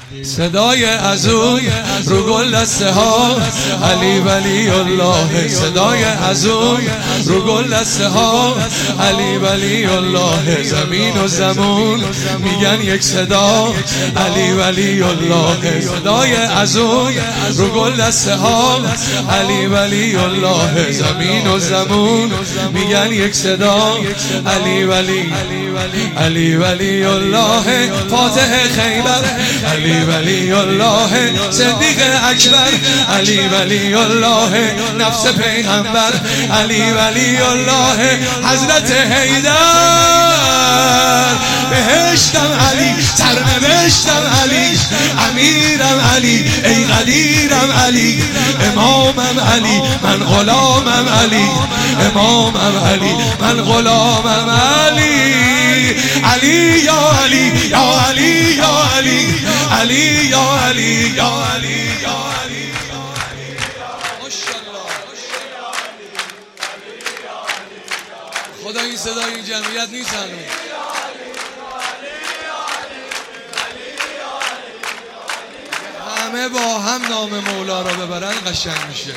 صدای ازون رو گل دسته ها علی ولی الله، صدای ازون رو گل دسته ها علی ولی الله. زمین و زمون میگن یک صدا علی ولی الله، صدای ازون رو گل دسته ها علی ولی الله. زمین و زمون میگن یک صدا علی ولی علی ولی الله. فاتح خیبر علی ولی الله، صدیق اکبر علی ولی الله، نفس پیغمبر علی ولی الله. حضرت حیدر بهشتم علی، سرنوشتم علی، امیرم علی، ای قدیرم علی، امامم علی، من غلامم علی، امامم علی، من غلامم علی. علی یا علی یا علی یا علی، علی یا علی یا علی یا علی. خدا این صدای این جمعیت نیست هنوز. همه با هم نام مولا را ببرن قشنگ میشه.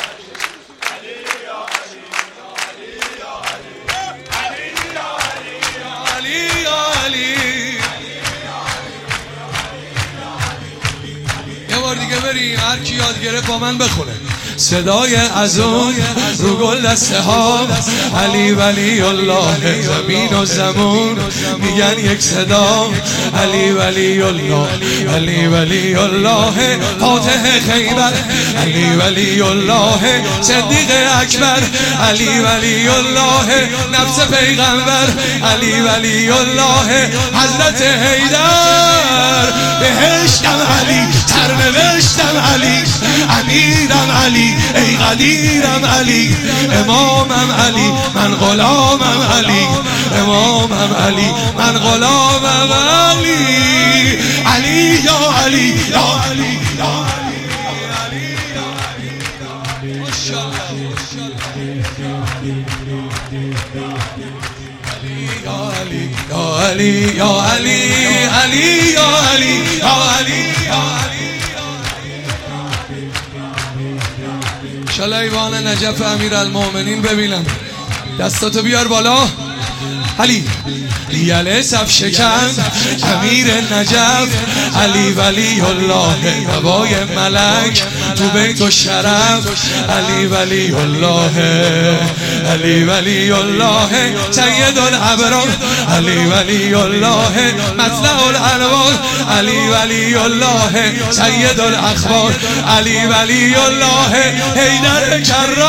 یه بار دیگه بریم هر کی یاد گرفت با من بخونه. صدای ازون رو گل دسته ها علی ولی الله. زمین و زمون میگن یک صدا علی ولی الله، علی ولی الله. فاتح خیبر علی ولی الله، صدیق اکبر علی ولی الله، نفس پیغمبر علی ولی الله. حضرت حیدر بهشتم علی، سرنوشتم علی، امیرم علی، ای قدیرم علی، امامم علی، من غلامم علی، امامم علی، من غلامم علی. علی یا علی یا علی یا علی. یا علی یا علی یا علی، علی یا علی یا علی یا علی. انشالله ایوان نجف امیرالمومنین ببینم. دستاتو بیار بالا. علی یله صف شکن امیر نجف علی ولی الله، هوای ملک تو بیت و شرف علی ولی الله، علی ولی الله. سید الابرار علی ولی الله، مطلع الانوار علی ولی الله، سید الاخبار علی ولی الله. حیدر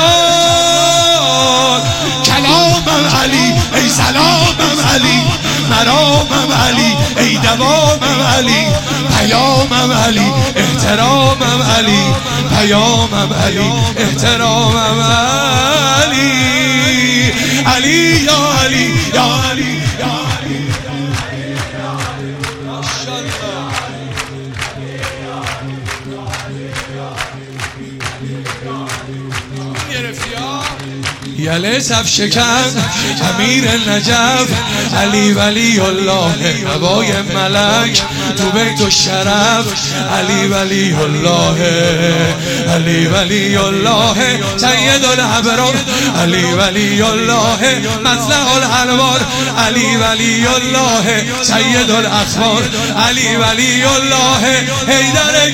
کرار کلامم علی، ای سلامم علی، مرامم علی، ای دوامم علی، پیامم علی، احترامم علی، پیامم علی، احترامم علی. علی یا علی یا علی یا علی. یله صف شکن امیر نجف علی ولی الله، هوای ملک تو بیت و شرف علی ولی الله، علی ولی الله. سید الابرار علی ولی الله، مطلع الانوار علی ولی الله، سید الاخبار علی ولی الله. حیدر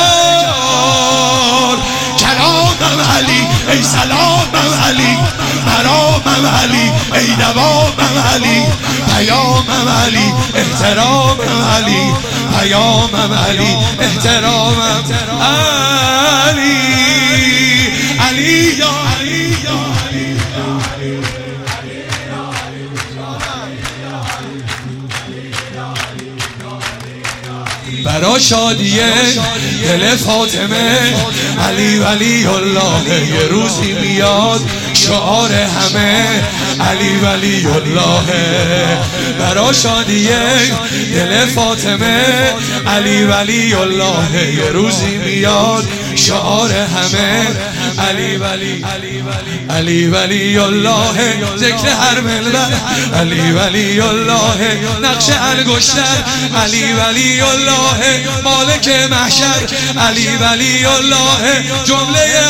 کرار کلامم علی، ای سلامم علی، مرامم علی، ای دوامم علی، پیامم علی، احترامم علی، پیامم علی، احترامم علی. علی یا علی یا علی. برا شادیه دل فاطمه علی ولی الله، یه روزی میاد شعار همه علی ولی الله. برا شادیه دل فاطمه علی ولی الله، یه روزی میاد شعار همه علی ولی علی ولی الله. ذکر هر منبر علی ولی الله، نقش انگشتر علی ولی الله، مالک مالک محشر، علی ولی الله جمله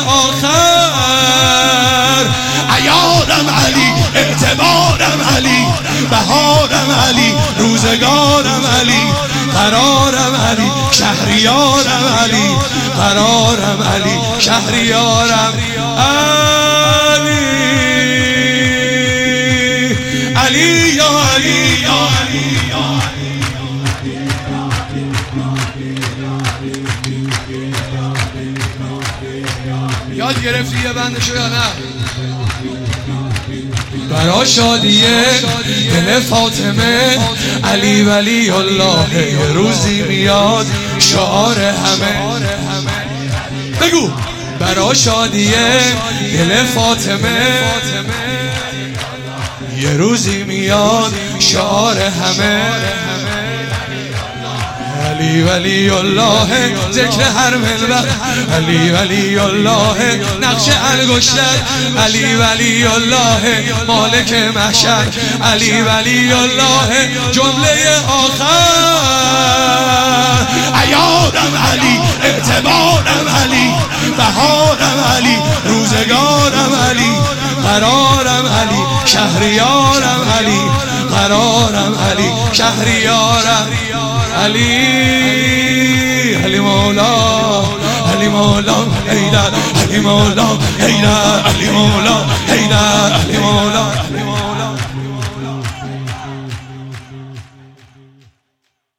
آخر. عیارم علی، اعتبارم علی، بهارم علی، روزگارم علی، قرارم علی، شهریارم علی، قرارم علی، شهریارم علی. علی یا علی یا علی یا علی. یاد گرفتی یه بندشو یا نه؟ برا شادیه دل فاطمه، علی ولی الله یه روزی میاد شعار همه. بگو برا شادیه دل فاطمه، یه روزی میاد شعار همه. علی ولی الله ذکر هر منبر، علی ولی الله نقش انگشتر، علی ولی الله مالک محشر، علی ولی الله جمله آخر. عیارم علی، اعتبارم علی، بهارم علی، روزگارم علی، قرارم علی، شهریارم علی، قرارم علی، شهریارم علی. علی مولا، علی مولا حیدر، علی مولا حیدر، علی مولا حیدر، علی مولا.